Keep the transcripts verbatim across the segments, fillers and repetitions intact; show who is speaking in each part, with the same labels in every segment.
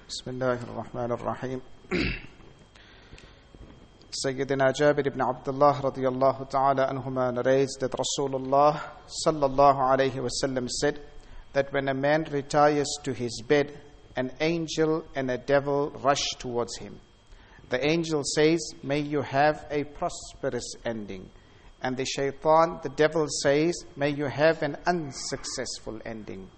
Speaker 1: Bismillahir Rahmanir Rahim. Sayyidina Jabir ibn Abdullah radiyallahu ta'ala anhuma narrates that Rasulullah sallallahu alayhi wasallam said that when a man retires to his bed, an angel and a devil rush towards him. The angel says, "May you have a prosperous ending." And the shaitan, the devil, says, "May you have an unsuccessful ending."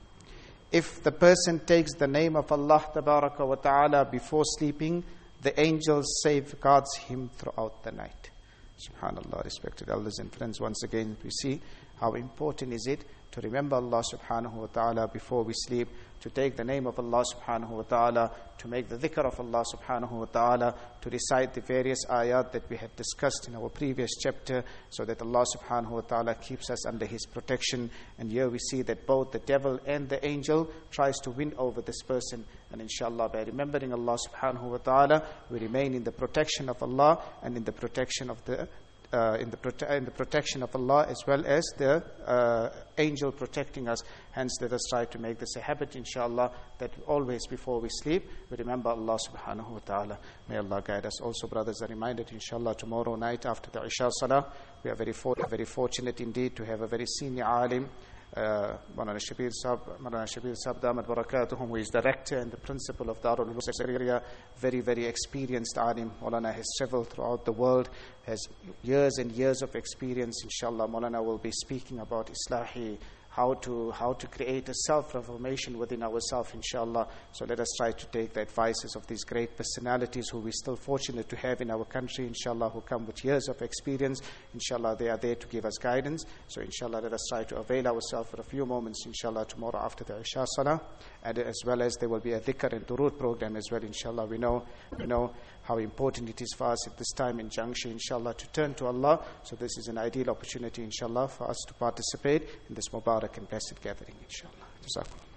Speaker 1: If the person takes the name of Allah tabaraka wa ta'ala before sleeping, the angel safeguards him throughout the night. Subhanallah, respected elders and friends, once again we see how important is it to remember Allah subhanahu wa ta'ala before we sleep, to take the name of Allah subhanahu wa ta'ala, to make the dhikr of Allah subhanahu wa ta'ala, to recite the various ayat that we had discussed in our previous chapter, so that Allah subhanahu wa ta'ala keeps us under His protection. And here we see that both the devil and the angel tries to win over this person. And inshallah, by remembering Allah subhanahu wa ta'ala, we remain in the protection of Allah and in the protection of the Uh, in the prote- in the protection of Allah, as well as the uh, angel protecting us. Hence, let us try to make this a habit, inshallah, that always before we sleep, we remember Allah subhanahu wa ta'ala. May Allah guide us. Also, brothers are reminded, inshallah, tomorrow night after the Isha Salah, we are very, for- very fortunate indeed to have a very senior alim, Uh, Maulana Shabir Sahab, Maulana Shabir Sahab Damat Barakatuhum, who is director and the principal of Darul Ulum area, very, very experienced alim. Maulana has traveled throughout the world, has years and years of experience. Inshallah, Maulana will be speaking about Islahi, how to how to create a self-reformation within ourselves, inshallah. So let us try to take the advices of these great personalities who we're still fortunate to have in our country, inshallah, who come with years of experience. Inshallah, they are there to give us guidance. So inshallah, let us try to avail ourselves for a few moments, inshallah, tomorrow after the Isha Salah. And as well as there will be a dhikr and durood program as well, inshallah. We know, we know how important it is for us at this time in junction, inshallah, to turn to Allah. So this is an ideal opportunity, inshallah, for us to participate in this Mubarak and blessed gathering, inshallah. Jazakumullah.